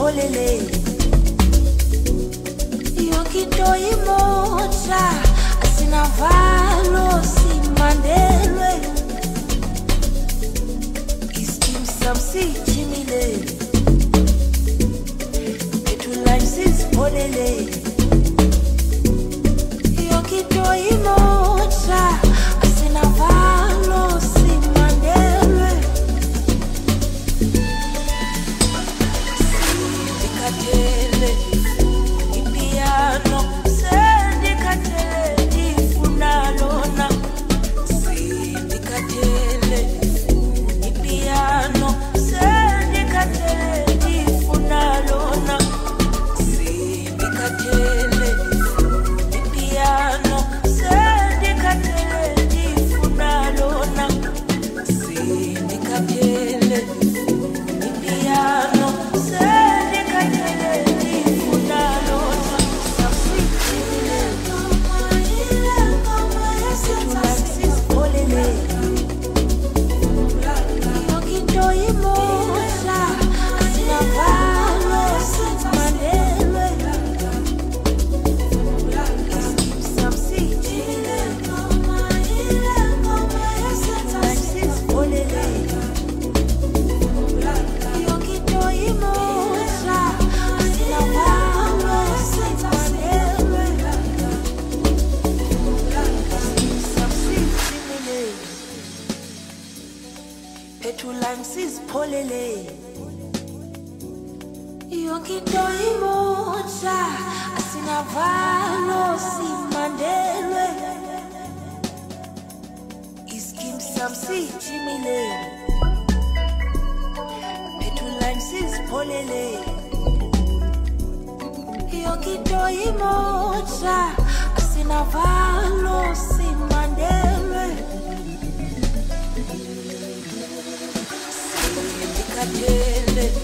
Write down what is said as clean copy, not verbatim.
sipholele yonkinto imota asinavalo simandelwe istim samsijimile ethulayo sisipholele yonkinto imota asinavalo simandelwe sindikatele ipiano sindikatele ndifuna lona sindikatele ipiano sindikatele ndifuna lona sindikatele ipiano sindikatele ndifuna lona sindikatele ipiano sindikatele ndifuna lona samsijimile sipholele yonkinto imota asinavalo simandelwe samsijimile sipholele yonkinto imota asinavalo simandelwe samsijimile ethulayo sisipholele yonkinto imota asinavalo simandelwe iskim samsijimile ethulayo sisipholele yonkinto imota asinavalo simandelwe sindikatele